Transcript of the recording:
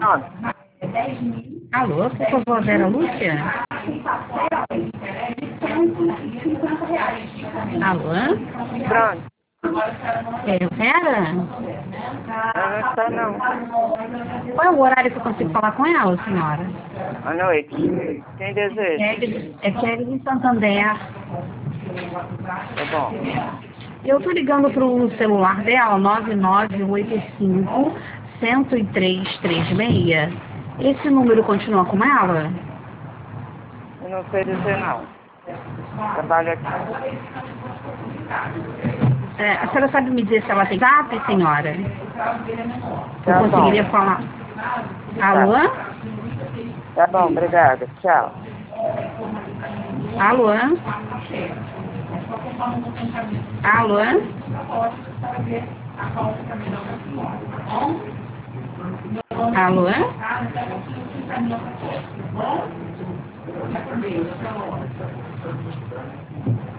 Pronto. Alô, por favor, Vera Lúcia? Alô? Pronto. É, Vera? Eu não estou não. Qual é o horário que eu consigo falar com ela, senhora? À noite. Quem deseja? É Kelly de Santander. Tá bom. Eu tô ligando pro celular dela, 9985-103336. Esse número continua com ela? Eu não sei dizer não. Trabalho aqui. A senhora sabe me dizer se ela tem zap, senhora? Eu Tá bom. conseguiria falar. Alô? Tá bom, obrigada. Tchau. Alô? Alô? Alô?